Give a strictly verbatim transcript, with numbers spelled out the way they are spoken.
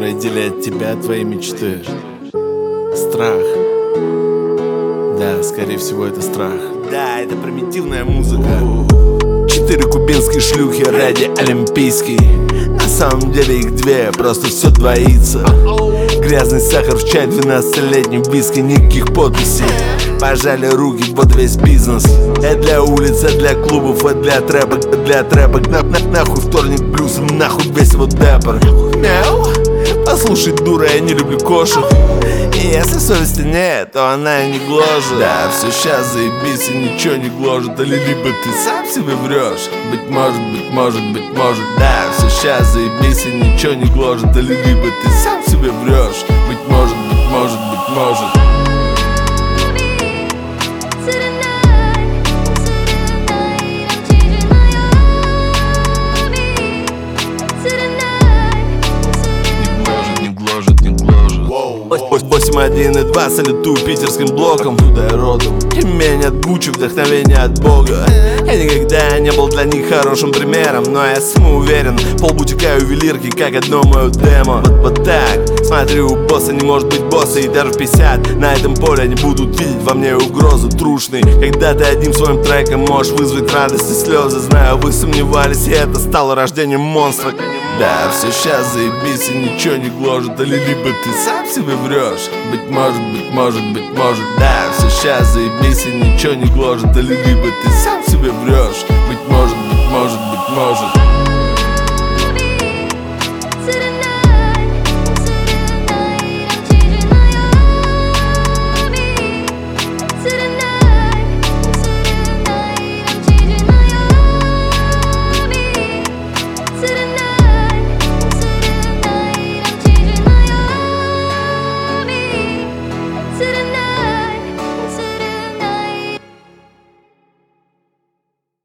которая делит тебя от твоей мечты. Страх. Да, скорее всего, это страх. Да, это примитивная музыка. Четыре кубинские шлюхи ради олимпийский. На самом деле их две, просто все двоится. Грязный сахар в чай, двенадцатилетний виски, никаких подписей. Пожали руки, вот весь бизнес. Это для улиц, это для клубов, это для трэпа, это для трэпа. на, на, Нахуй вторник блюзом, нахуй весь вот дэпер. Мяу. Послушай, дура, я не люблю кошек. И если совести нет, то она и не гложет. Да, все сейчас заебись и ничего не гложет. Или либо ты сам себе врешь. Быть может, быть может, быть может. Да, все сейчас заебись и ничего не гложет. Или либо ты сам себе врешь. Быть может, быть может, быть может. восемь один и два салютую питерским блоком. Туда я родом. Ремень от Гуччи, вдохновение от Бога. Я никогда не был для них хорошим примером, но я самоуверен. Полбутика ювелирки, как одно мое демо. Вот, вот так, смотрю, у босса не может быть босса. И даже в пятьдесят на этом поле они будут видеть во мне угрозу трушной. Когда ты одним своим треком можешь вызвать радость и слезы. Знаю, вы сомневались, и это стало рождением монстра. Да, все сейчас заебись и ничего не гложет. Или либо ты сам себе врешь. Быть может, быть может, быть может. Да, все сейчас заебись и ничего не гложет. Или либо ты сам себе врешь. Быть может,